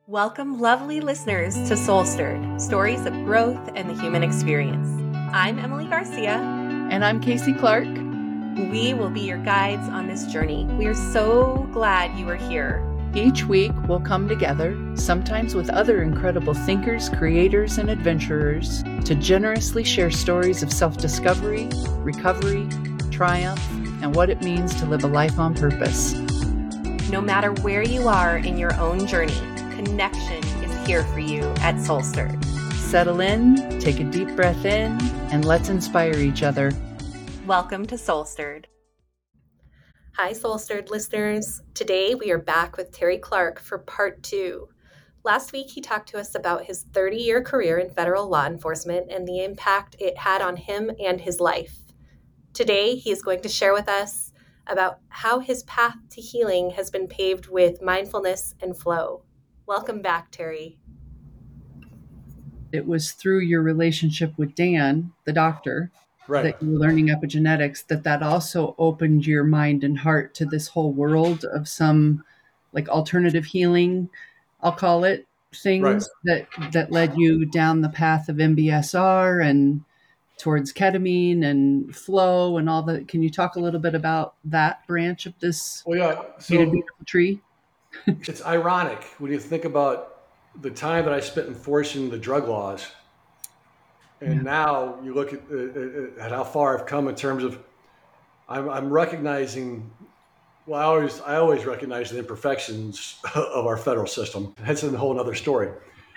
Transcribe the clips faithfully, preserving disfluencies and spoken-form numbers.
Welcome, lovely listeners, to Soul Stirred, stories of growth and the human experience. I'm Emily Garcia. And I'm Casey Clark. We will be your guides on this journey. We are so glad you are here. Each week, we'll come together, sometimes with other incredible thinkers, creators, and adventurers, to generously share stories of self-discovery, recovery, triumph, and what it means to live a life on purpose. No matter where you are in your own journey, connection is here for you at Soul Stirred. Settle in, take a deep breath in, and let's inspire each other. Welcome to Soul Stirred. Hi, Soul Stirred listeners. Today we are back with Terry Clark for part two. Last week he talked to us about his thirty-year career in federal law enforcement and the impact it had on him and his life. Today he is going to share with us about how his path to healing has been paved with mindfulness and flow. Welcome back, Terry. It was through your relationship with Dan, the doctor, right. that you were learning epigenetics, that that also opened your mind and heart to this whole world of some like alternative healing, I'll call it, things right. that, that led you down the path of M B S R and towards ketamine and flow and all that. Can you talk a little bit about that branch of this well, yeah. so beautiful tree? It's ironic when you think about the time that I spent enforcing the drug laws, and yeah. now you look at, uh, at how far I've come in terms of I'm, I'm recognizing. Well, I always I always recognize the imperfections of our federal system. That's a whole other story.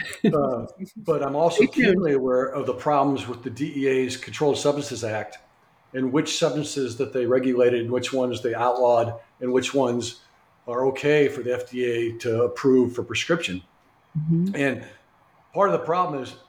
Uh, but I'm also keenly aware of the problems with the D E A's Controlled Substances Act, and which substances that they regulated, and which ones they outlawed, and which ones are okay for the F D A to approve for prescription. Mm-hmm. And part of the problem is,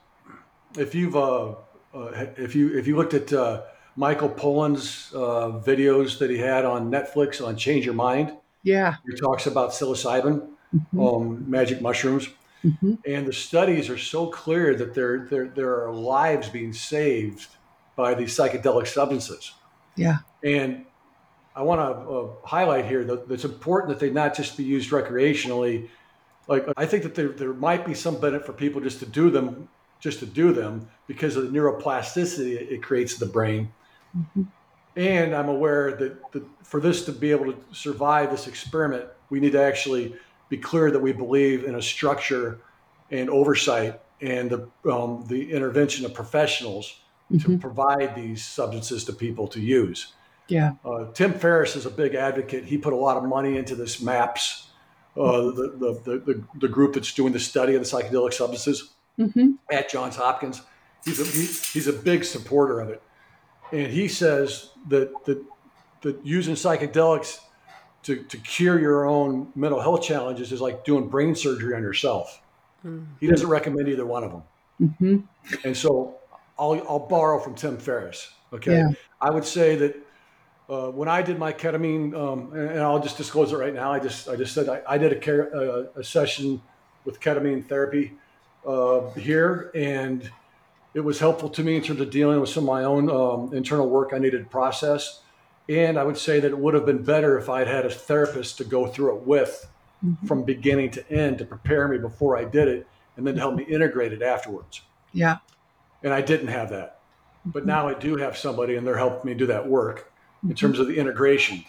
if you've uh, uh, if you if you looked at uh, Michael Pollan's uh, videos that he had on Netflix on Change Your Mind, yeah, he talks about psilocybin, mm-hmm. um, magic mushrooms, mm-hmm. and the studies are so clear that there there there are lives being saved by these psychedelic substances. Yeah, and I want to uh, highlight here that it's important that they not just be used recreationally. Like, I think that there, there might be some benefit for people just to do them, just to do them because of the neuroplasticity it creates in the brain. Mm-hmm. And I'm aware that, that for this to be able to survive this experiment, we need to actually be clear that we believe in a structure and oversight and the, um, the intervention of professionals mm-hmm. to provide these substances to people to use. Yeah. Uh, Tim Ferriss is a big advocate. He put a lot of money into this MAPS, uh, the, the, the, the group that's doing the study of the psychedelic substances mm-hmm. at Johns Hopkins. He's a, he, he's a big supporter of it. And he says that, that, that using psychedelics to, to cure your own mental health challenges is like doing brain surgery on yourself. Mm-hmm. He doesn't recommend either one of them. Mm-hmm. And so I'll, I'll borrow from Tim Ferriss. Okay. Yeah. I would say that Uh, when I did my ketamine, um, and, and I'll just disclose it right now. I just I just said I, I did a, care, a session with ketamine therapy uh, here, and it was helpful to me in terms of dealing with some of my own um, internal work I needed to process. And I would say that it would have been better if I'd had a therapist to go through it with mm-hmm. from beginning to end to prepare me before I did it, and then to help me integrate it afterwards. Yeah. And I didn't have that, but now I do have somebody, and they're helping me do that work. In terms of the integration,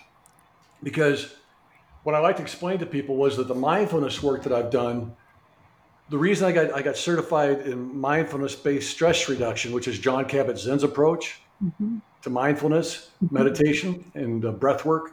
because what I like to explain to people was that the mindfulness work that I've done, the reason I got I got certified in mindfulness-based stress reduction, which is John Kabat-Zinn's approach mm-hmm. to mindfulness, mm-hmm. meditation, and uh, breath work,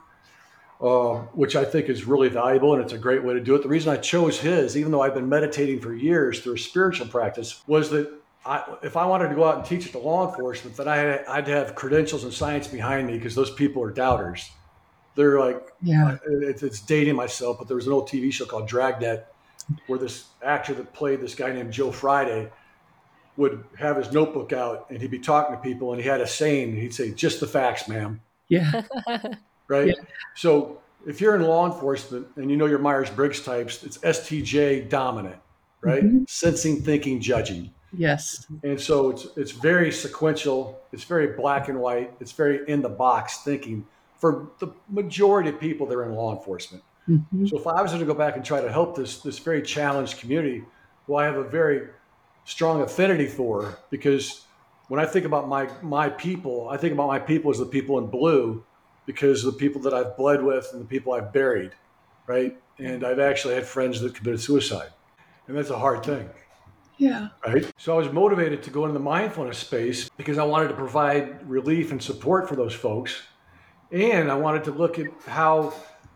uh, which I think is really valuable, and it's a great way to do it. The reason I chose his, even though I've been meditating for years through a spiritual practice, was that I, if I wanted to go out and teach it to law enforcement, then I, I'd have credentials and science behind me, because those people are doubters. They're like, yeah, it, it's dating myself, but there was an old T V show called Dragnet where this actor that played this guy named Joe Friday would have his notebook out and he'd be talking to people, and he had a saying. He'd say, "Just the facts, ma'am." Yeah. Right. Yeah. So if you're in law enforcement and you know your Myers-Briggs types, it's S T J dominant, right? Mm-hmm. Sensing, thinking, judging. Yes. And so it's it's very sequential. It's very black and white. It's very in the box thinking for the majority of people that are in law enforcement. Mm-hmm. So if I was to go back and try to help this this very challenged community, who I have a very strong affinity for, because when I think about my my people, I think about my people as the people in blue, because of the people that I've bled with and the people I've buried, right? And I've actually had friends that committed suicide, and that's a hard thing. Yeah. Right. So I was motivated to go into the mindfulness space because I wanted to provide relief and support for those folks. And I wanted to look at how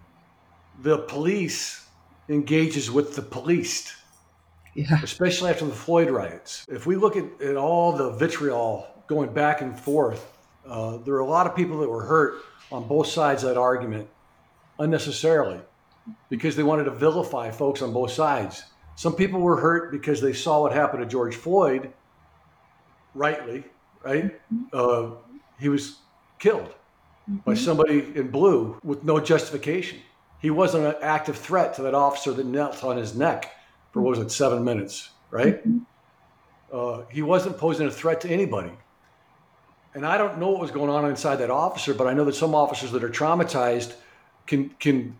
the police engages with the policed, Yeah. especially after the Floyd riots. If we look at, at all the vitriol going back and forth, uh, there are a lot of people that were hurt on both sides of that argument unnecessarily because they wanted to vilify folks on both sides. Some people were hurt because they saw what happened to George Floyd, rightly, right? Uh, he was killed mm-hmm. by somebody in blue with no justification. He wasn't an active threat to that officer that knelt on his neck for, what was it, seven minutes, right? Mm-hmm. Uh, he wasn't posing a threat to anybody. And I don't know what was going on inside that officer, but I know that some officers that are traumatized can can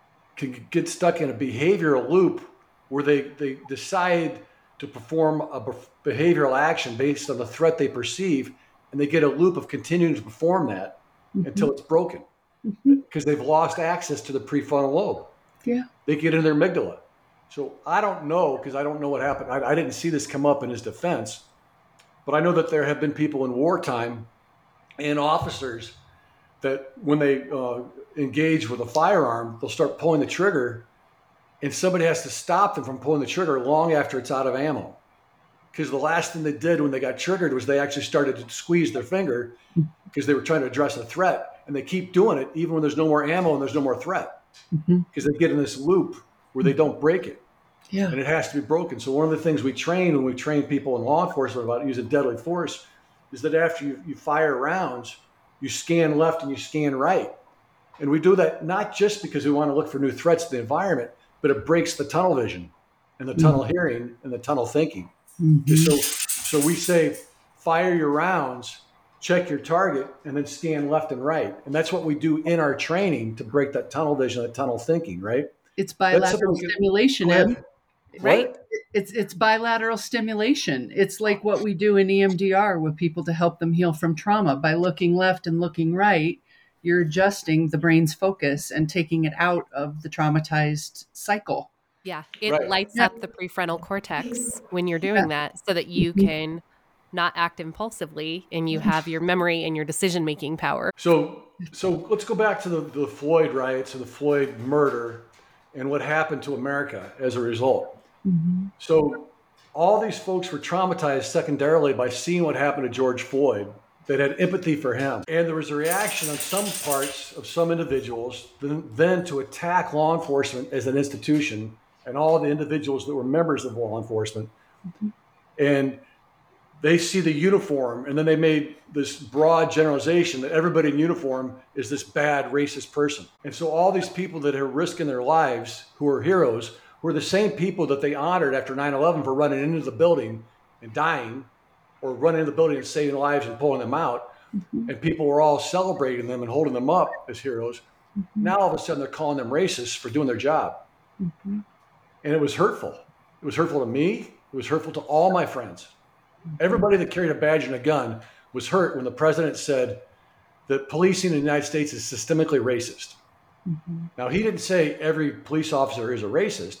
can get stuck in a behavioral loop where they, they decide to perform a behavioral action based on the threat they perceive, and they get a loop of continuing to perform that mm-hmm. until it's broken because mm-hmm. they've lost access to the prefrontal lobe. Yeah. They get in their amygdala. So I don't know, because I don't know what happened. I, I didn't see this come up in his defense, but I know that there have been people in wartime and officers that when they uh, engage with a firearm, they'll start pulling the trigger, and somebody has to stop them from pulling the trigger long after it's out of ammo. Because the last thing they did when they got triggered was they actually started to squeeze their finger because they were trying to address a threat. And they keep doing it even when there's no more ammo and there's no more threat. Because mm-hmm. they get in this loop where they don't break it. Yeah. And it has to be broken. So one of the things we train when we train people in law enforcement about using deadly force is that after you, you fire rounds, you scan left and you scan right. And we do that not just because we want to look for new threats to the environment, but it breaks the tunnel vision and the tunnel mm-hmm. hearing and the tunnel thinking. Mm-hmm. So, so we say, fire your rounds, check your target, and then scan left and right. And that's what we do in our training to break that tunnel vision, that tunnel thinking, right? It's bilateral stimulation, Em. Right? It's it's bilateral stimulation. It's like what we do in E M D R with people to help them heal from trauma. By looking left and looking right, you're adjusting the brain's focus and taking it out of the traumatized cycle. Yeah, it right. lights yeah. up the prefrontal cortex when you're doing yeah. that so that you can not act impulsively and you have your memory and your decision-making power. So so let's go back to the, the Floyd riots and the Floyd murder and what happened to America as a result. Mm-hmm. So all these folks were traumatized secondarily by seeing what happened to George Floyd. That had empathy for him. And there was a reaction on some parts of some individuals then, then to attack law enforcement as an institution and all the individuals that were members of law enforcement. Mm-hmm. And they see the uniform, and then they made this broad generalization that everybody in uniform is this bad racist person. And so all these people that are risking their lives, who are heroes, were the same people that they honored after nine eleven for running into the building and dying, or running into the building and saving lives and pulling them out. Mm-hmm. And people were all celebrating them and holding them up as heroes. Mm-hmm. Now all of a sudden they're calling them racists for doing their job. Mm-hmm. And it was hurtful. It was hurtful to me. It was hurtful to all my friends. Mm-hmm. Everybody that carried a badge and a gun was hurt when the president said that policing in the United States is systemically racist. Mm-hmm. Now, he didn't say every police officer is a racist,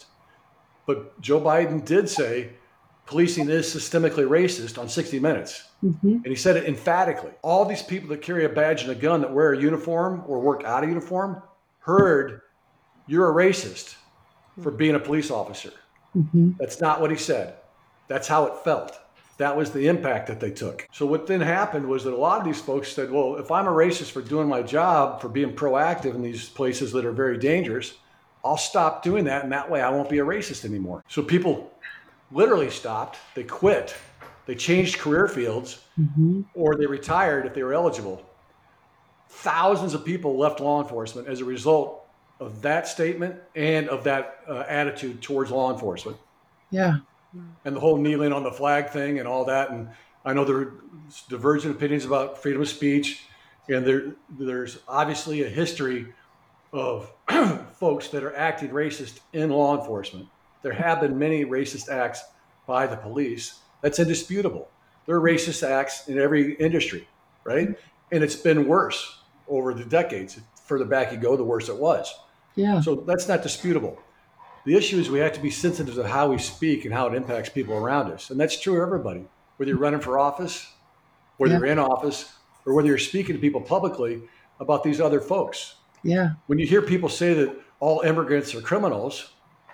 but Joe Biden did say policing is systemically racist on sixty minutes. Mm-hmm. And he said it emphatically. All these people that carry a badge and a gun that wear a uniform or work out of uniform heard, you're a racist for being a police officer. Mm-hmm. That's not what he said. That's how it felt. That was the impact that they took. So what then happened was that a lot of these folks said, well, if I'm a racist for doing my job, for being proactive in these places that are very dangerous, I'll stop doing that. And that way I won't be a racist anymore. So people literally stopped. They quit. They changed career fields, mm-hmm. or they retired if they were eligible. Thousands of people left law enforcement as a result of that statement and of that uh, attitude towards law enforcement. Yeah. And the whole kneeling on the flag thing and all that. And I know there are divergent opinions about freedom of speech. And there, there's obviously a history of folks that are acting racist in law enforcement. There have been many racist acts by the police. That's indisputable. There are racist acts in every industry, right? And it's been worse over the decades. The further back you go, the worse it was. Yeah. So that's not disputable. The issue is we have to be sensitive to how we speak and how it impacts people around us. And that's true of everybody, whether you're running for office, whether Yeah. you're in office, or whether you're speaking to people publicly about these other folks. Yeah. When you hear people say that all immigrants are criminals,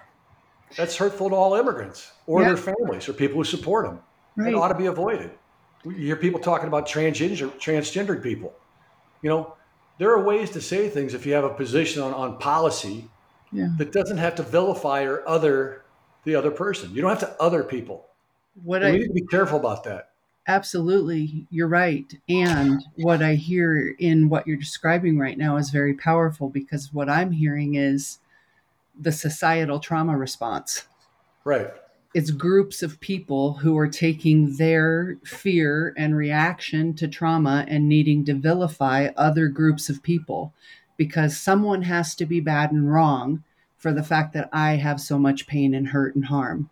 that's hurtful to all immigrants or Yeah. their families or people who support them. Right. It ought to be avoided. You hear people talking about transgender, transgendered people. You know, there are ways to say things if you have a position on, on policy Yeah. that doesn't have to vilify or other the other person. You don't have to other people. What And I we need to be careful about that. Absolutely, you're right. And what I hear in what you're describing right now is very powerful, because what I'm hearing is the societal trauma response. Right. It's groups of people who are taking their fear and reaction to trauma and needing to vilify other groups of people, because someone has to be bad and wrong for the fact that I have so much pain and hurt and harm.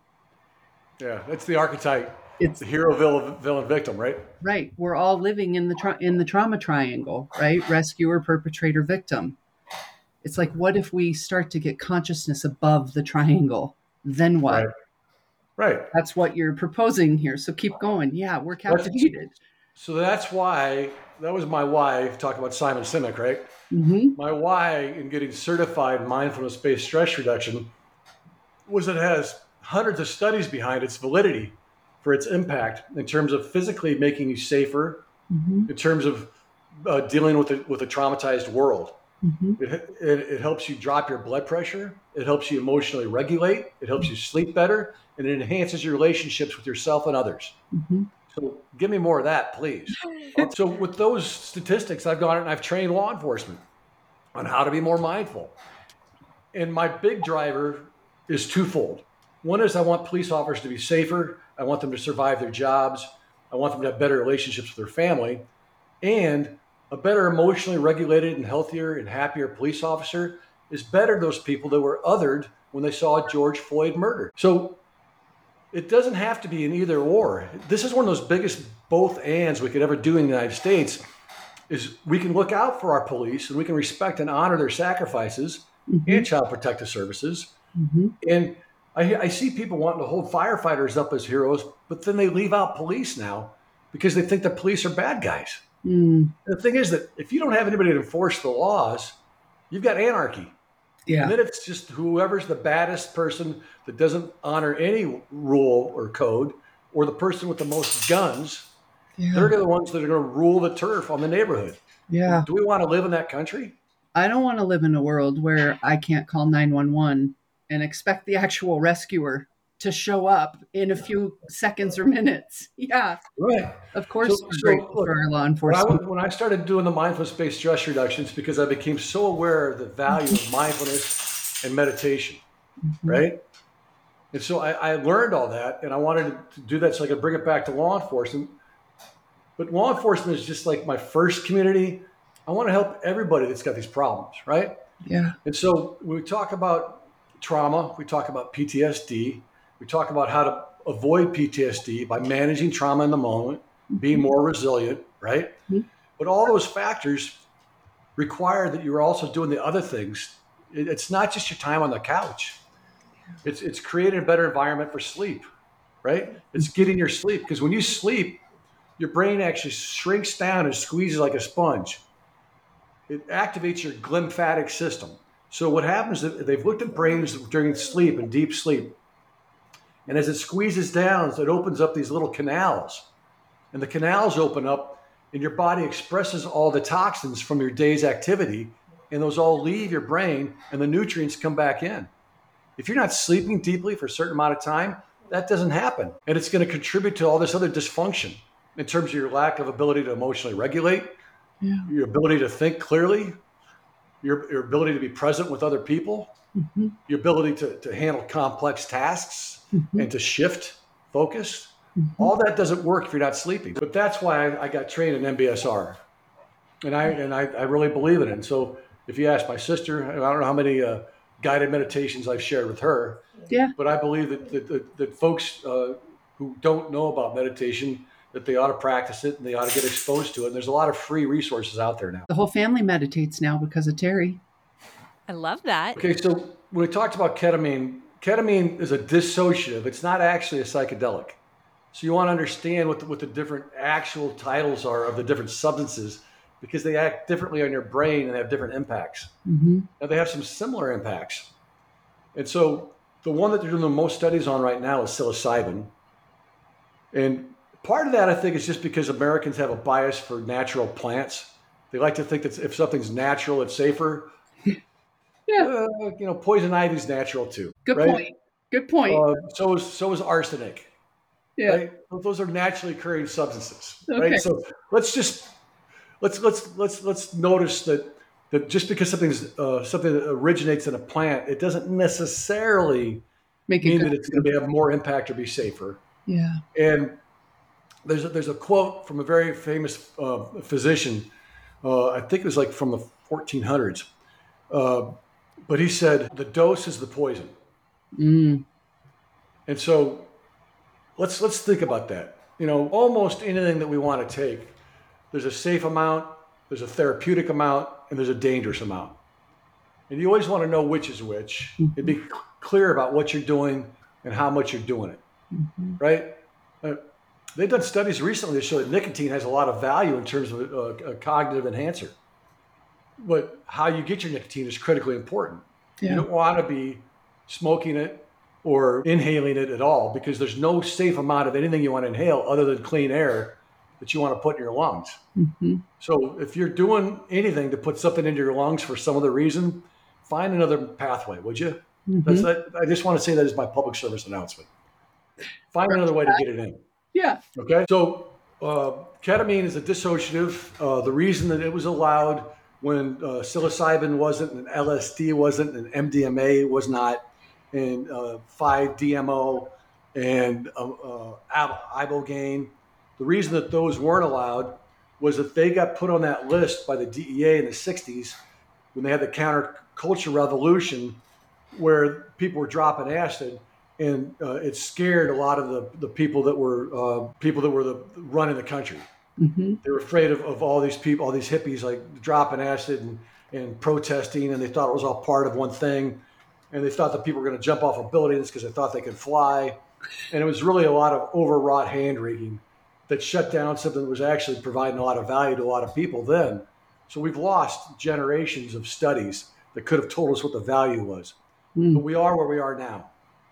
Yeah, that's the archetype. It's the hero, villain, villain, victim, right? Right. We're all living in the tra- in the trauma triangle, right? Rescuer, perpetrator, victim. It's like, what if we start to get consciousness above the triangle? Then what? Right. Right. That's what you're proposing here. So keep going. Yeah, we're captivated. So that's why, that was my why, talking about Simon Sinek, right? Mm-hmm. My why in getting certified mindfulness-based stress reduction was it has hundreds of studies behind its validity for its impact in terms of physically making you safer, Mm-hmm. in terms of uh, dealing with a, with a traumatized world. Mm-hmm. It, it, it helps you drop your blood pressure. It helps you emotionally regulate. It helps you sleep better, and it enhances your relationships with yourself and others. Mm-hmm. So give me more of that, please. So with those statistics, I've gone and I've trained law enforcement on how to be more mindful. And my big driver is twofold. One is I want police officers to be safer. I want them to survive their jobs. I want them to have better relationships with their family. And a better emotionally regulated and healthier and happier police officer is better than those people that were othered when they saw George Floyd murdered. So it doesn't have to be an either or. This is one of those biggest both ands we could ever do in the United States, is we can look out for our police and we can respect and honor their sacrifices Mm-hmm. and child protective services. Mm-hmm. And I, I see people wanting to hold firefighters up as heroes, but then they leave out police now because they think the police are bad guys. Mm. The thing is that if you don't have anybody to enforce the laws, you've got anarchy. Yeah. And then it's just whoever's the baddest person that doesn't honor any rule or code, or the person with the most guns, Yeah. they're the ones that are going to rule the turf on the neighborhood. Yeah. Do we want to live in that country? I don't want to live in a world where I can't call nine one one and expect the actual rescuer to show up in a few seconds or minutes. Yeah, Right. of course, So- we're so, grateful look, for our law When I, enforcement. when I started doing the mindfulness-based stress reductions, because I became so aware of the value of mindfulness and meditation, right? And so I, I learned all that, and I wanted to do that so I could bring it back to law enforcement. But law enforcement is just like my first community. I want to help everybody that's got these problems, right? Yeah. And so when we talk about trauma, we talk about P T S D, we talk about how to avoid P T S D by managing trauma in the moment, being more resilient, right? Mhm. But all those factors require that you're also doing the other things. It- It's not just your time on the couch. It's it's creating a better environment for sleep, right? It's getting your sleep, because when you sleep, your brain actually shrinks down and squeezes like a sponge. It activates your glymphatic system. So what happens is they've looked at brains during sleep and deep sleep. And as it squeezes down, it opens up these little canals. And the canals open up and your body expresses all the toxins from your day's activity. And those all leave your brain and the nutrients come back in. If you're not sleeping deeply for a certain amount of time, that doesn't happen. And it's going to contribute to all this other dysfunction in terms of your lack of ability to emotionally regulate, Yeah. your ability to think clearly, your, your ability to be present with other people, Mm-hmm. your ability to, to handle complex tasks Mm-hmm. and to shift focus. Mm-hmm. All that doesn't work if you're not sleeping. But that's why I, I got trained in M B S R. And I and I, I really believe in it. And so if you ask my sister, I don't know how many uh, guided meditations I've shared with her, Yeah. but I believe that that, that, that folks uh, who don't know about meditation, that they ought to practice it and they ought to get exposed to it. And there's a lot of free resources out there now. The whole family meditates now because of Terry. I love that. Okay, so when we talked about ketamine, ketamine is a dissociative. It's not actually a psychedelic. So you want to understand what the, what the different actual titles are of the different substances, because they act differently on your brain and they have different impacts. Mm-hmm. Now they have some similar impacts. And so the one that they're doing the most studies on right now is psilocybin. And part of that, I think, is just because Americans have a bias for natural plants. They like to think that if something's natural, it's safer. Yeah. Uh, you know, poison ivy is natural too. Good right? point. Good point. Uh, so is so is arsenic. Yeah. Right? Those are naturally occurring substances. Okay. Right. So let's just let's let's let's let's notice that that just because something's uh, something that originates in a plant, it doesn't necessarily Make it mean good. that it's going to have more impact or be safer. Yeah. And there's a, there's a quote from a very famous uh, physician. Uh, I think it was like from the fourteen hundreds. Uh, but he said, the dose is the poison. Mm. And so let's let's think about that. You know, almost anything that we want to take, there's a safe amount, there's a therapeutic amount, and there's a dangerous amount. And you always want to know which is which, Mm-hmm. and be clear about what you're doing and how much you're doing it, Mm-hmm. right? Uh, they've done studies recently that show that nicotine has a lot of value in terms of a, a cognitive enhancer. But how you get your nicotine is critically important. Yeah. You don't want to be smoking it or inhaling it at all, because there's no safe amount of anything you want to inhale other than clean air that you want to put in your lungs. Mm-hmm. So if you're doing anything to put something into your lungs for some other reason, find another pathway, would you? Mm-hmm. That's that. I just want to say that as my public service announcement. Find another way to get it in. Yeah. Okay. So uh, ketamine is a dissociative. Uh, the reason that it was allowed when uh, psilocybin wasn't, and L S D wasn't, and M D M A was not, and uh, five D M O and uh, uh, ibogaine, the reason that those weren't allowed was that they got put on that list by the D E A in the sixties when they had the counterculture revolution, where people were dropping acid, and uh, it scared a lot of the, the people that were uh, people that were the, running the country. Mm-hmm. They were afraid of, of all these people, all these hippies, like dropping acid and, and protesting, and they thought it was all part of one thing. And they thought that people were going to jump off of buildings because they thought they could fly. And it was really a lot of overwrought hand-wringing that shut down something that was actually providing a lot of value to a lot of people then. So we've lost generations of studies that could have told us what the value was. Mm. But we are where we are now.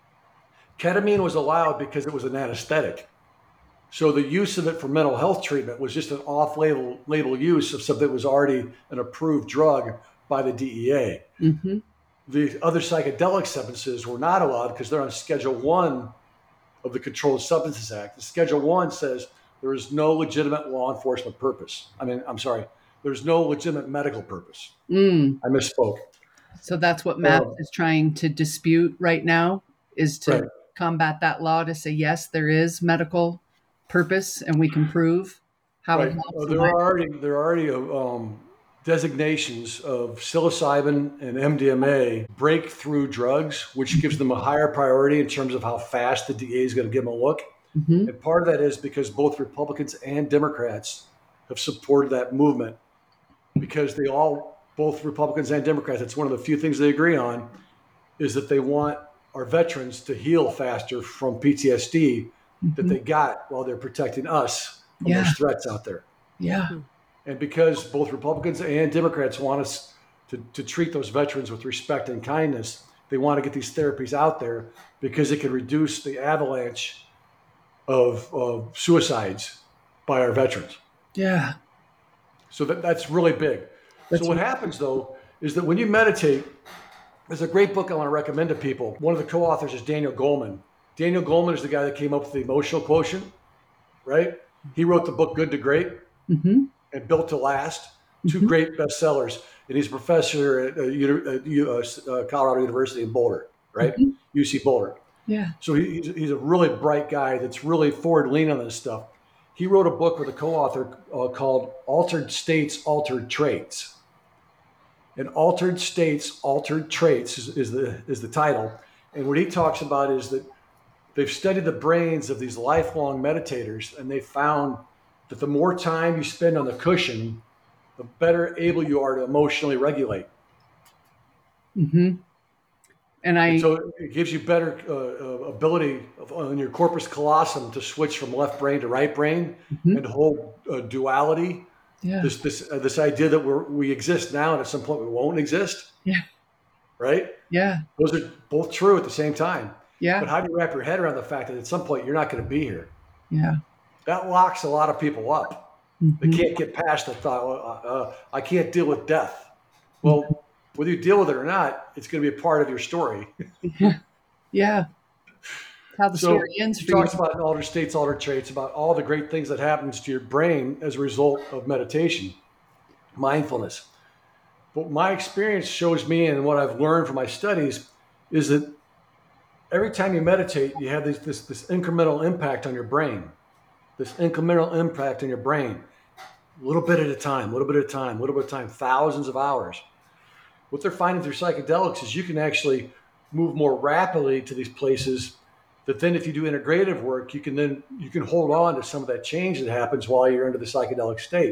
Ketamine was allowed because it was an anesthetic. So the use of it for mental health treatment was just an off-label label use of something that was already an approved drug by the D E A. Mm-hmm. The other psychedelic substances were not allowed because they're on Schedule One of the Controlled Substances Act. The Schedule One says there is no legitimate law enforcement purpose. I mean, I'm sorry, there's no legitimate medical purpose. Mm. I misspoke. So that's what MAPS Um, is trying to dispute right now, is to Right. combat that law, to say, yes, there is medical purpose and we can prove how Right. it helps. Uh, the there life. are already there are already um, designations of psilocybin and M D M A breakthrough drugs, which gives them a higher priority in terms of how fast the D A is going to give them a look. Mhm. And part of that is because both Republicans and Democrats have supported that movement, because they all, both Republicans and Democrats, it's one of the few things they agree on, is that they want our veterans to heal faster from P T S D that Mhm. they got while they're protecting us from Yeah. those threats out there. Yeah. And because both Republicans and Democrats want us to, to treat those veterans with respect and kindness, they want to get these therapies out there because it can reduce the avalanche of, of suicides by our veterans. Yeah. So that, that's really big. That's so what happens, though, is that when you meditate, there's a great book I want to recommend to people. One of the co-authors is Daniel Goleman. Daniel Goleman is the guy that came up with the emotional quotient, right? He wrote the book Good to Great Mm-hmm. and Built to Last, two Mhm. great bestsellers. And he's a professor at uh, Uni- uh, U- uh, uh, Colorado University in Boulder, right? Mhm. U C Boulder. Yeah. So he, he's, he's a really bright guy that's really forward leaning on this stuff. He wrote a book with a co-author uh, called Altered States, Altered Traits. and Altered States, Altered Traits is, is the is the title. And what he talks about is that they've studied the brains of these lifelong meditators, and they found that the more time you spend on the cushion, the better able you are to emotionally regulate. Mm-hmm. And I, and so it gives you better uh, ability of, on your corpus callosum to switch from left brain to right brain, mm-hmm. and hold uh, duality. Yeah. This this uh, this idea that we're we exist now and at some point we won't exist. Yeah. Right. Yeah. Those are both true at the same time. Yeah. But how do you wrap your head around the fact that at some point you're not going to be here? Yeah. That locks a lot of people up. Mm-hmm. They can't get past the thought, well, uh, I can't deal with death. Well, mm-hmm. whether you deal with it or not, it's going to be a part of your story. Yeah. Yeah. How the so story ends he for talks you. about altered states, altered traits, about all the great things that happens to your brain as a result of meditation, mindfulness. But my experience shows me, and what I've learned from my studies, is that every time you meditate, you have this, this, this incremental impact on your brain, this incremental impact on your brain, a little bit at a time, a little bit at a time, a little bit at a time, thousands of hours. What they're finding through psychedelics is you can actually move more rapidly to these places that then if you do integrative work, you can then, you can hold on to some of that change that happens while you're under the psychedelic state.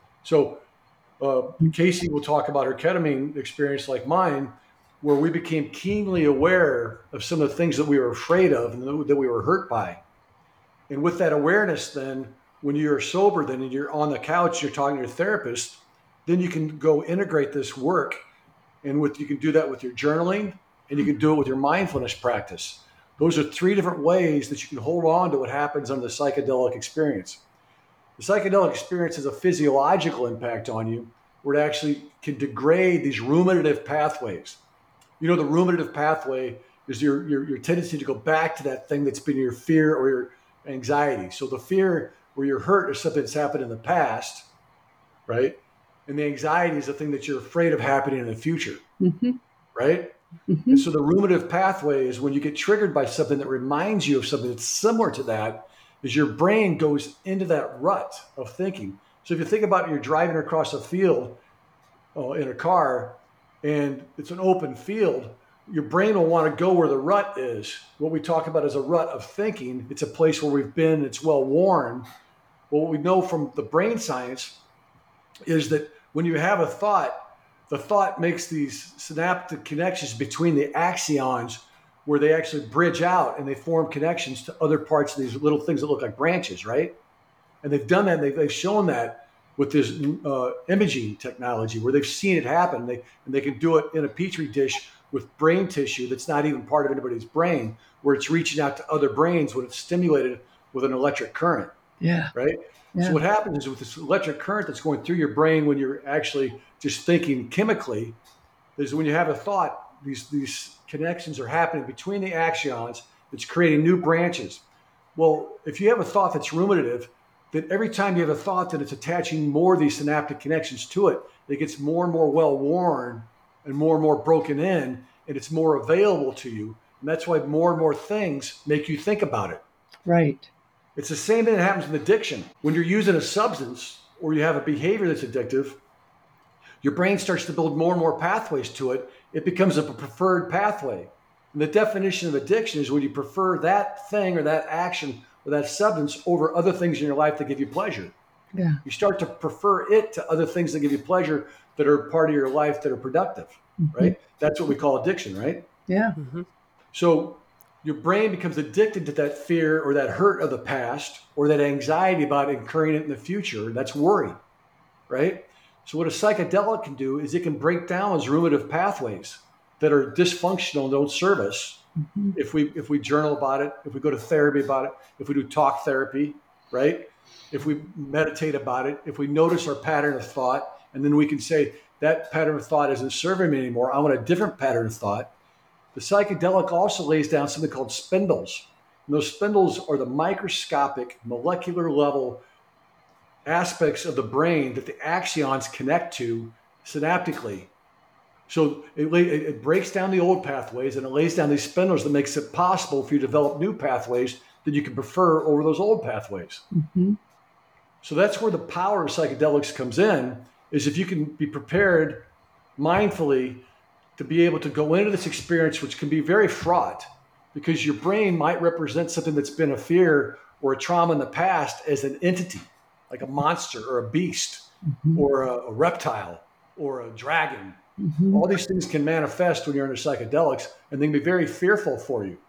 So uh, Casey will talk about her ketamine experience like mine, where we became keenly aware of some of the things that we were afraid of and that we were hurt by. And with that awareness, then when you're sober, then and you're on the couch, you're talking to your therapist, then you can go integrate this work. And with, you can do that with your journaling, and you can do it with your mindfulness practice. Those are three different ways that you can hold on to what happens under the psychedelic experience. The psychedelic experience has a physiological impact on you, where it actually can degrade these ruminative pathways. You know, the ruminative pathway is your, your, your tendency to go back to that thing that's been your fear or your anxiety. So the fear where you're hurt is something that's happened in the past, right? And the anxiety is the thing that you're afraid of happening in the future, mm-hmm. right? Mm-hmm. And so the ruminative pathway is when you get triggered by something that reminds you of something that's similar to that, is your brain goes into that rut of thinking. So if you think about it, you're driving across a field uh, in a car, and it's an open field, your brain will want to go where the rut is. What we talk about as a rut of thinking, it's a place where we've been, it's well worn. Well, what we know from the brain science is that when you have a thought, the thought makes these synaptic connections between the axons where they actually bridge out and they form connections to other parts of these little things that look like branches, right? And they've done that, and they've, they've shown that with this uh, imaging technology where they've seen it happen. They, and they can do it in a petri dish with brain tissue that's not even part of anybody's brain, where it's reaching out to other brains when it's stimulated with an electric current. Yeah. Right? Yeah. So what happens is with this electric current that's going through your brain when you're actually just thinking chemically, is when you have a thought, these, these connections are happening between the axons. It's creating new branches. Well, if you have a thought that's ruminative, then every time you have a thought that it's attaching more of these synaptic connections to it, it gets more and more well-worn and more and more broken in, and it's more available to you. And that's why more and more things make you think about it. Right. It's the same thing that happens in addiction. When you're using a substance or you have a behavior that's addictive, your brain starts to build more and more pathways to it. It becomes a preferred pathway. And the definition of addiction is when you prefer that thing or that action or that substance over other things in your life that give you pleasure. Yeah. You start to prefer it to other things that give you pleasure that are part of your life that are productive, mm-hmm. right? That's what we call addiction, right? Yeah. Mm-hmm. So your brain becomes addicted to that fear or that hurt of the past or that anxiety about incurring it in the future. That's worry, right? So what a psychedelic can do is it can break down those ruminative pathways that are dysfunctional and don't serve us. Mm-hmm. If we if we journal about it, if we go to therapy about it, if we do talk therapy, right? If we meditate about it, if we notice our pattern of thought, and then we can say, that pattern of thought isn't serving me anymore. I want a different pattern of thought. The psychedelic also lays down something called spindles. And those spindles are the microscopic molecular level aspects of the brain that the axons connect to synaptically. So it, it breaks down the old pathways and it lays down these spindles that makes it possible for you to develop new pathways that you can prefer over those old pathways. Mm-hmm. So that's where the power of psychedelics comes in, is if you can be prepared mindfully to be able to go into this experience, which can be very fraught because your brain might represent something that's been a fear or a trauma in the past as an entity, like a monster or a beast mm-hmm. or a, a reptile or a dragon. Mm-hmm. All these things can manifest when you're under psychedelics, and they can be very fearful for you.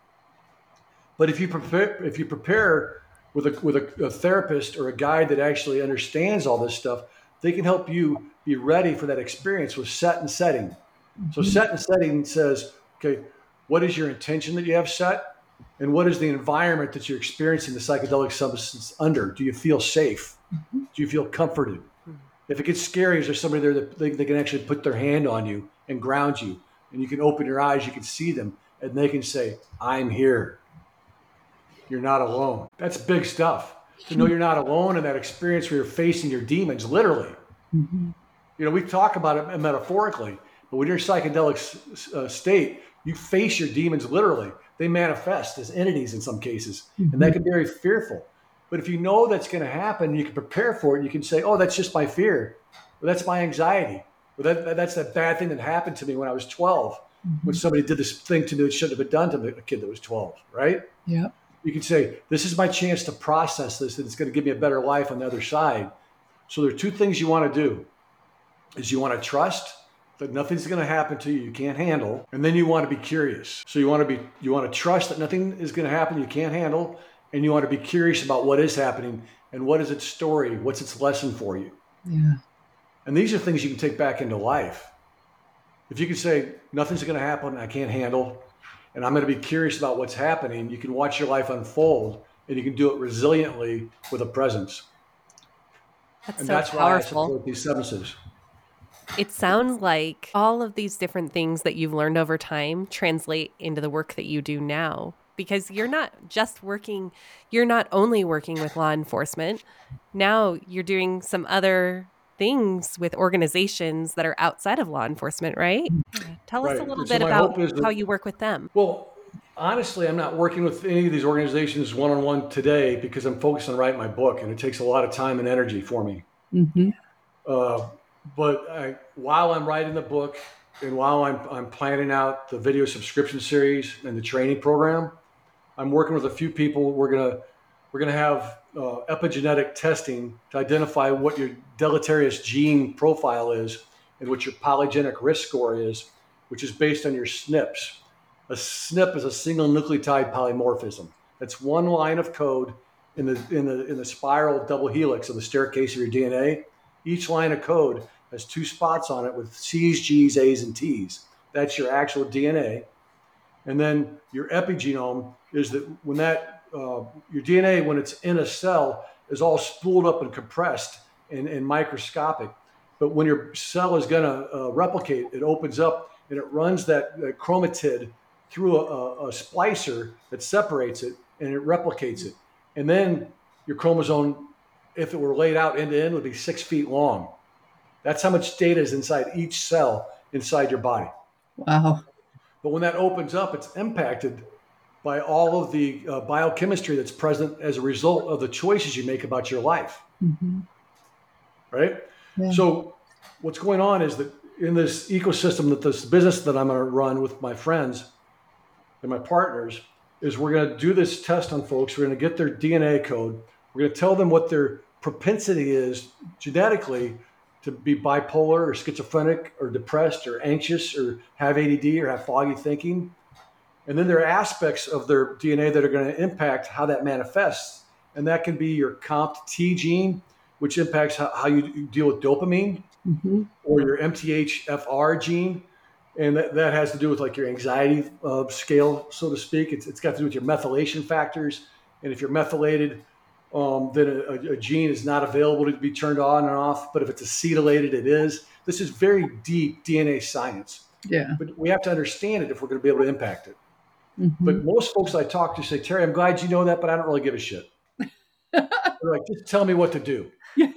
But if you prepare, if you prepare with a with a, a therapist or a guide that actually understands all this stuff, they can help you be ready for that experience with set and setting. Mm-hmm. So set and setting says, okay, what is your intention that you have set? And what is the environment that you're experiencing the psychedelic substance under? Do you feel safe? Mm-hmm. Do you feel comforted? Mm-hmm. If it gets scary, is there somebody there that they, they can actually put their hand on you and ground you? And you can open your eyes, you can see them, and they can say, I'm here. You're not alone. That's big stuff. To know you're not alone in that experience where you're facing your demons, literally. Mm-hmm. You know, we talk about it metaphorically, but when you're in a psychedelic uh, state, you face your demons literally. They manifest as entities in some cases, mm-hmm. and that can be very fearful. But if you know that's going to happen, you can prepare for it. You can say, oh, that's just my fear. Or that's my anxiety. Or that, that's that bad thing that happened to me when I was twelve, mm-hmm. when somebody did this thing to me that shouldn't have been done to a kid that was twelve, right? Yeah. You can say, this is my chance to process this, and it's going to give me a better life on the other side. So there are two things you want to do. Is you want to trust that nothing's going to happen to you you can't handle, and then you want to be curious. So you want to be you want to trust that nothing is going to happen you can't handle, and you want to be curious about what is happening and what is its story, what's its lesson for you. Yeah. And these are things you can take back into life. If you can say nothing's going to happen I can't handle, and I'm going to be curious about what's happening, you can watch your life unfold, and you can do it resiliently with a presence. That's and so that's powerful. Why I support these substances. It sounds like all of these different things that you've learned over time translate into the work that you do now, because you're not just working, you're not only working with law enforcement. Now you're doing some other things with organizations that are outside of law enforcement, right? Tell right. us a little so bit about that, how you work with them. Well, honestly, I'm not working with any of these organizations one-on-one today because I'm focused on writing my book, and it takes a lot of time and energy for me. Mm-hmm. Uh, but I, while I'm writing the book and while I'm, I'm planning out the video subscription series and the training program, I'm working with a few people. We're gonna we're gonna have uh, epigenetic testing to identify what your deleterious gene profile is and what your polygenic risk score is, which is based on your S N Ps. A S N P is a single nucleotide polymorphism. That's one line of code in the in the in the spiral double helix of the staircase of your D N A. Each line of code has two spots on it with C's, G's, A's, and T's. That's your actual D N A. And then your epigenome is that when that uh, your D N A, when it's in a cell, is all spooled up and compressed and, and microscopic. But when your cell is going to uh, replicate, it opens up and it runs that, that chromatid through a, a splicer that separates it and it replicates it. And then your chromosome, if it were laid out end to end, would be six feet long. That's how much data is inside each cell inside your body. Wow. But when that opens up, it's impacted by all of the uh, biochemistry that's present as a result of the choices you make about your life. Mm-hmm. Right? Yeah. So what's going on is that in this ecosystem, that this business that I'm going to run with my friends and my partners, is we're going to do this test on folks. We're going to get their D N A code. We're going to tell them what their propensity is genetically to be bipolar or schizophrenic or depressed or anxious or have A D D or have foggy thinking. And then there are aspects of their D N A that are going to impact how that manifests. And that can be your C O M P T gene, which impacts how, how you deal with dopamine, mm-hmm. or your M T H F R gene. And that, that has to do with like your anxiety uh, scale, so to speak. It's, it's got to do with your methylation factors. And if you're methylated, um, then a, a gene is not available to be turned on and off. But if it's acetylated, it is. This is very deep D N A science. Yeah. But we have to understand it if we're going to be able to impact it. Mm-hmm. But most folks I talk to say, Terry, I'm glad you know that, but I don't really give a shit. They're like, just tell me what to do. Yeah.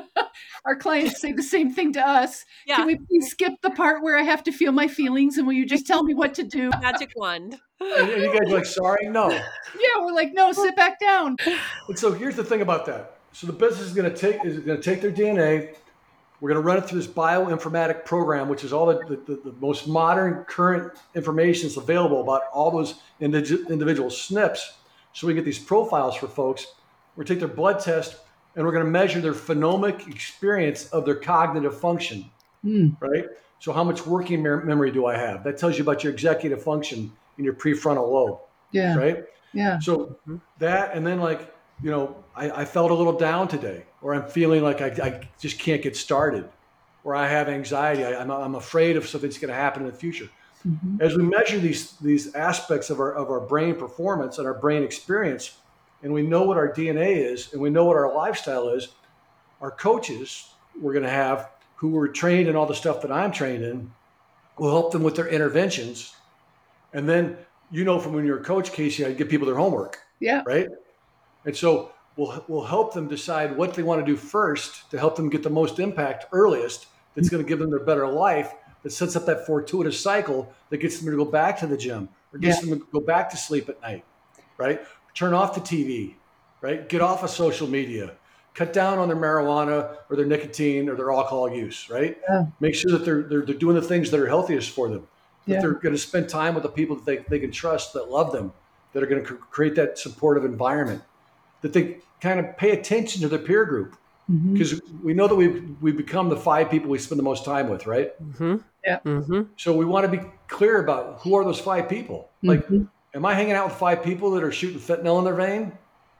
Our clients say the same thing to us. Yeah. Can we please skip the part where I have to feel my feelings and will you just tell me what to do? Magic wand. And, and you guys are like, sorry, no. Yeah, we're like, no, sit back down. And so here's the thing about that. So the business is going to take is going to take their D N A, We're going to run it through this bioinformatic program, which is all the, the, the most modern current information that's available about all those indi- individual S N Ps. So we get these profiles for folks. We're going to take their blood test and we're going to measure their phenomic experience of their cognitive function, mm. right? So how much working me- memory do I have? That tells you about your executive function in your prefrontal lobe, yeah. right? Yeah. So that, and then like, you know, I, I felt a little down today, or I'm feeling like I, I just can't get started, or I have anxiety. I, I'm, I'm afraid of something's going to happen in the future. Mm-hmm. As we measure these these aspects of our of our brain performance and our brain experience, and we know what our D N A is, and we know what our lifestyle is, our coaches we're going to have who were trained in all the stuff that I'm trained in will help them with their interventions. And then, you know, from when you're a coach, Casey, I give people their homework. Yeah. Right. And so we'll, we'll help them decide what they want to do first to help them get the most impact earliest. That's going to give them their better life, that sets up that fortuitous cycle that gets them to go back to the gym or gets yeah. them to go back to sleep at night, right? Turn off the T V, right? Get off of social media, cut down on their marijuana or their nicotine or their alcohol use, right? Yeah. Make sure that they're, they're, they're doing the things that are healthiest for them, that yeah. they're going to spend time with the people that they, they can trust, that love them, that are going to create that supportive environment, that they kind of pay attention to their peer group. Because mm-hmm. we know that we we become the five people we spend the most time with, right? Mm-hmm. Yeah. Mm-hmm. So we want to be clear about who are those five people. Like, mm-hmm. am I hanging out with five people that are shooting fentanyl in their vein?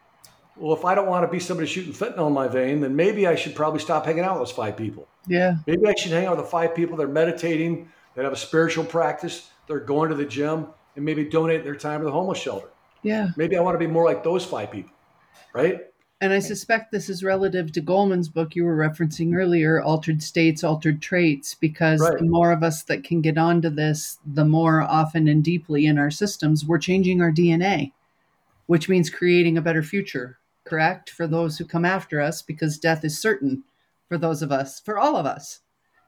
Well, if I don't want to be somebody shooting fentanyl in my vein, then maybe I should probably stop hanging out with those five people. Yeah. Maybe I should hang out with the five people that are meditating, that have a spiritual practice, that are going to the gym, and maybe donate their time to the homeless shelter. Yeah. Maybe I want to be more like those five people, right? And I suspect this is relative to Goleman's book you were referencing earlier, Altered States, Altered Traits, because right. the more of us that can get onto this, the more often and deeply in our systems, we're changing our D N A, which means creating a better future, correct? For those who come after us, because death is certain for those of us, for all of us.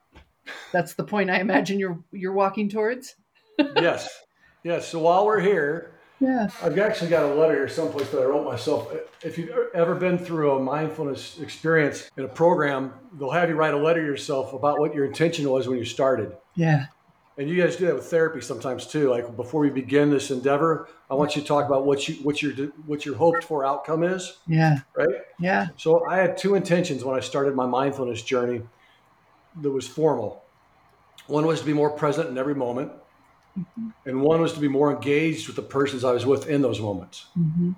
That's the point I imagine you're you're walking towards? Yes. Yes. So while we're here, yeah, I've actually got a letter here someplace that I wrote myself. If you've ever been through a mindfulness experience in a program, they'll have you write a letter to yourself about what your intention was when you started. Yeah. And you guys do that with therapy sometimes too. Like before we begin this endeavor, I want you to talk about what you what your what your hoped for outcome is. Yeah. Right? Yeah. So I had two intentions when I started my mindfulness journey that was formal. One was to be more present in every moment. Mm-hmm. And one was to be more engaged with the persons I was with in those moments. Mm-hmm.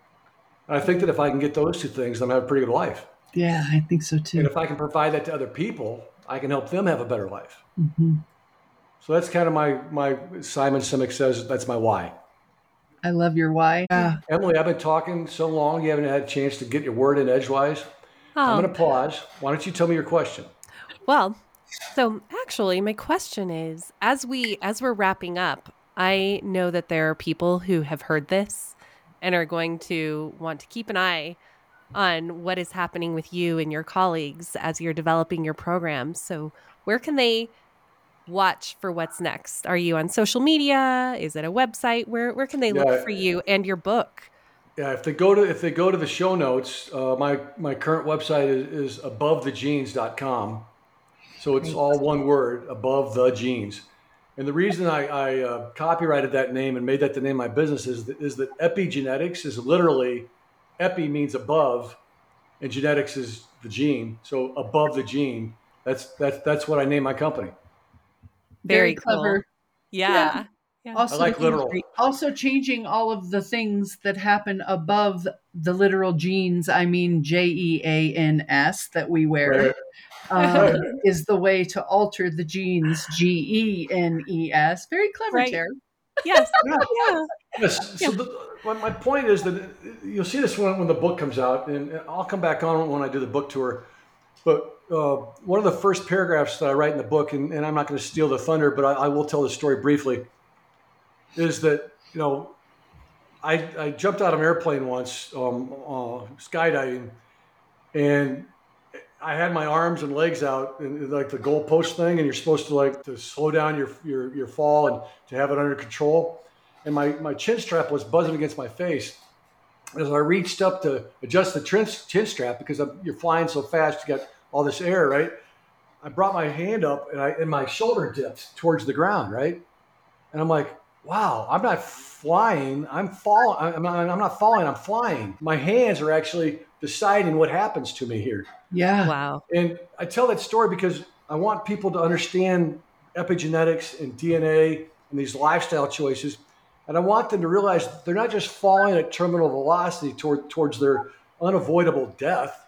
And I think that if I can get those two things, then I have a pretty good life. Yeah, I think so too. And if I can provide that to other people, I can help them have a better life. Mm-hmm. So that's kind of my, my Simon Sinek says, that's my why. I love your why. Yeah. Emily, I've been talking so long, you haven't had a chance to get your word in edgewise. Oh. I'm going to pause. Why don't you tell me your question? Well, so actually my question is, as we, as we're wrapping up, I know that there are people who have heard this and are going to want to keep an eye on what is happening with you and your colleagues as you're developing your programs. So where can they watch for what's next? Are you on social media? Is it a website? Where where can they yeah, look for you and your book? Yeah, if they go to if they go to the show notes, uh, my my current website is, is above the genes dot com. So it's all one word, Above the Genes. And the reason I, I uh, copyrighted that name and made that the name of my business is that, is that epigenetics is literally, epi means above, and genetics is the gene. So above the gene, that's that's that's what I named my company. Very, Very clever. Cool. Yeah. yeah. Also, I like literal. Also changing all of the things that happen above the literal genes, I mean J E A N S, that we wear. Right. Um, is the way to alter the genes, G E N E S. Very clever, right. Terry. Yes. Yeah. yeah. Yes. So yeah. the, my point is that you'll see this when, when the book comes out, and I'll come back on when I do the book tour. But uh, one of the first paragraphs that I write in the book, and, and I'm not going to steal the thunder, but I, I will tell the story briefly, is that, you know, I, I jumped out of an airplane once, um, uh, skydiving, and I had my arms and legs out in like the goalpost thing, and you're supposed to like to slow down your your your fall and to have it under control. And my, my chin strap was buzzing against my face. As I reached up to adjust the chin, chin strap, because I'm, you're flying so fast, you got all this air, right? I brought my hand up and I and my shoulder dipped towards the ground, right? And I'm like, wow, I'm not flying. I'm falling. I'm not, I'm not falling. I'm flying. My hands are actually deciding what happens to me here. Yeah. Wow. And I tell that story because I want people to understand epigenetics and D N A and these lifestyle choices. And I want them to realize they're not just falling at terminal velocity toward, towards their unavoidable death,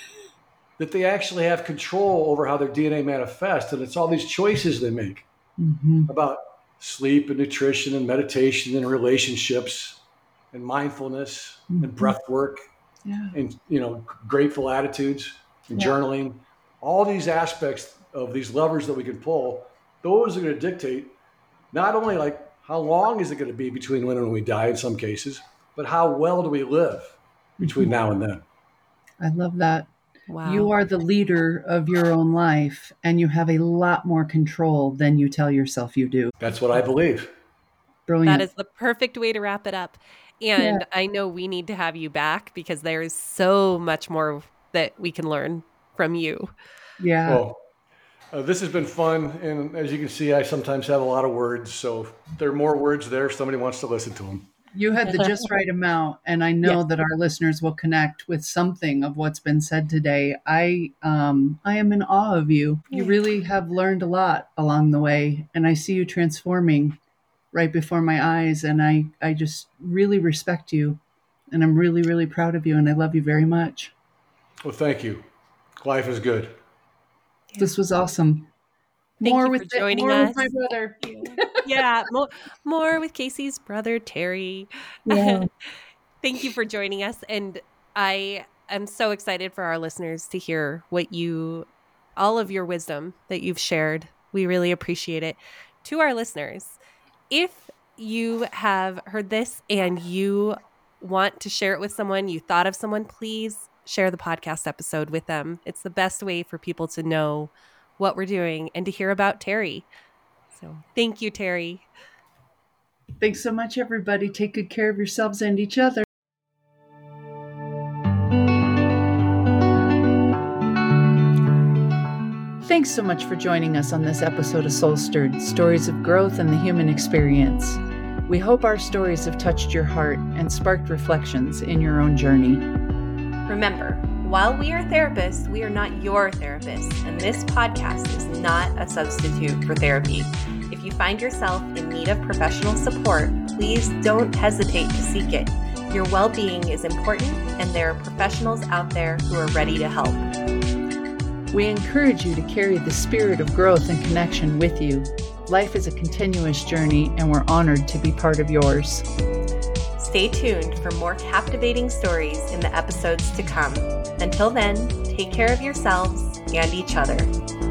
that they actually have control over how their D N A manifests. And it's all these choices they make mm-hmm. about sleep and nutrition and meditation and relationships and mindfulness mm-hmm. and breath work yeah. and, you know, grateful attitudes and yeah. journaling. All these aspects of these levers that we can pull, those are going to dictate not only like how long is it going to be between when and when we die in some cases, but how well do we live between mm-hmm. now and then. I love that. Wow. You are the leader of your own life, and you have a lot more control than you tell yourself you do. That's what I believe. Brilliant. That is the perfect way to wrap it up. And yeah. I know we need to have you back because there is so much more that we can learn from you. Yeah. Well, uh, this has been fun. And as you can see, I sometimes have a lot of words. So if there are more words there if somebody wants to listen to them. You had the just right amount, and I know yeah. that our listeners will connect with something of what's been said today. I um, I am in awe of you. You really have learned a lot along the way, and I see you transforming right before my eyes, and I, I just really respect you, and I'm really, really proud of you, and I love you very much. Well, thank you. Life is good. This was awesome. Thank more you with for joining more us. With my brother. yeah, more, more with Casey's brother, Terry. Yeah. Thank you for joining us. And I am so excited for our listeners to hear what you, all of your wisdom that you've shared. We really appreciate it. To our listeners, if you have heard this and you want to share it with someone, you thought of someone, please share the podcast episode with them. It's the best way for people to know what we're doing and to hear about Terry. So thank you, Terry. Thanks so much, everybody. Take good care of yourselves and each other. Thanks so much for joining us on this episode of Soul Stirred, Stories of Growth and the Human Experience. We hope our stories have touched your heart and sparked reflections in your own journey. Remember, while we are therapists, we are not your therapists, and this podcast is not a substitute for therapy. If you find yourself in need of professional support, please don't hesitate to seek it. Your well-being is important, and there are professionals out there who are ready to help. We encourage you to carry the spirit of growth and connection with you. Life is a continuous journey, and we're honored to be part of yours. Stay tuned for more captivating stories in the episodes to come. Until then, take care of yourselves and each other.